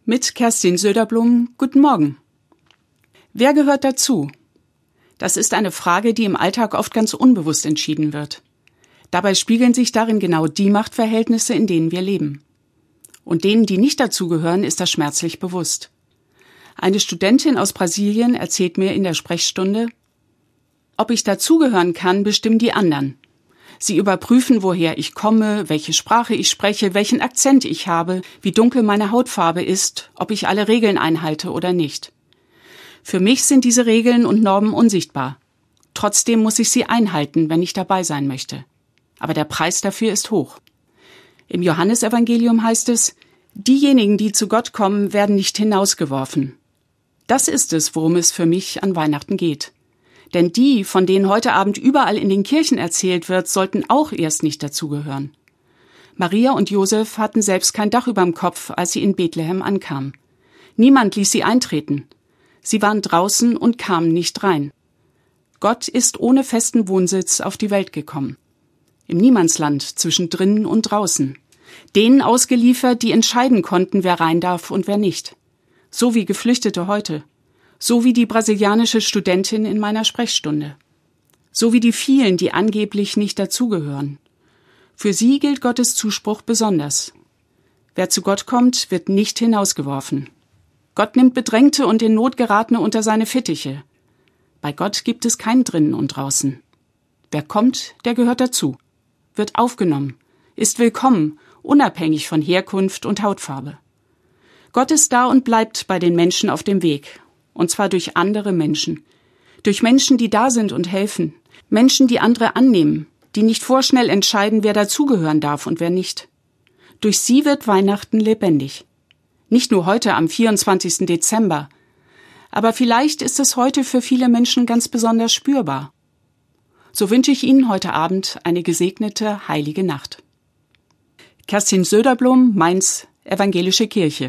Mit Kerstin Söderblom, guten Morgen. Wer gehört dazu? Das ist eine Frage, die im Alltag oft ganz unbewusst entschieden wird. Dabei spiegeln sich darin genau die Machtverhältnisse, in denen wir leben. Und denen, die nicht dazugehören, ist das schmerzlich bewusst. Eine Studentin aus Brasilien erzählt mir in der Sprechstunde: Ob ich dazugehören kann, bestimmen die anderen. Sie überprüfen, woher ich komme, welche Sprache ich spreche, welchen Akzent ich habe, wie dunkel meine Hautfarbe ist, ob ich alle Regeln einhalte oder nicht. Für mich sind diese Regeln und Normen unsichtbar. Trotzdem muss ich sie einhalten, wenn ich dabei sein möchte. Aber der Preis dafür ist hoch. Im Johannesevangelium heißt es: Diejenigen, die zu Gott kommen, werden nicht hinausgeworfen. Das ist es, worum es für mich an Weihnachten geht. Denn die, von denen heute Abend überall in den Kirchen erzählt wird, sollten auch erst nicht dazugehören. Maria und Josef hatten selbst kein Dach überm Kopf, als sie in Bethlehem ankamen. Niemand ließ sie eintreten. Sie waren draußen und kamen nicht rein. Gott ist ohne festen Wohnsitz auf die Welt gekommen. Im Niemandsland zwischen drinnen und draußen. Denen ausgeliefert, die entscheiden konnten, wer rein darf und wer nicht. So wie Geflüchtete heute. So wie die brasilianische Studentin in meiner Sprechstunde. So wie die vielen, die angeblich nicht dazugehören. Für sie gilt Gottes Zuspruch besonders. Wer zu Gott kommt, wird nicht hinausgeworfen. Gott nimmt Bedrängte und in Not Geratene unter seine Fittiche. Bei Gott gibt es kein Drinnen und Draußen. Wer kommt, der gehört dazu. Wird aufgenommen, ist willkommen, unabhängig von Herkunft und Hautfarbe. Gott ist da und bleibt bei den Menschen auf dem Weg. Und zwar durch andere Menschen. Durch Menschen, die da sind und helfen. Menschen, die andere annehmen. Die nicht vorschnell entscheiden, wer dazugehören darf und wer nicht. Durch sie wird Weihnachten lebendig. Nicht nur heute am 24. Dezember. Aber vielleicht ist es heute für viele Menschen ganz besonders spürbar. So wünsche ich Ihnen heute Abend eine gesegnete, heilige Nacht. Kerstin Söderblom, Mainz, Evangelische Kirche.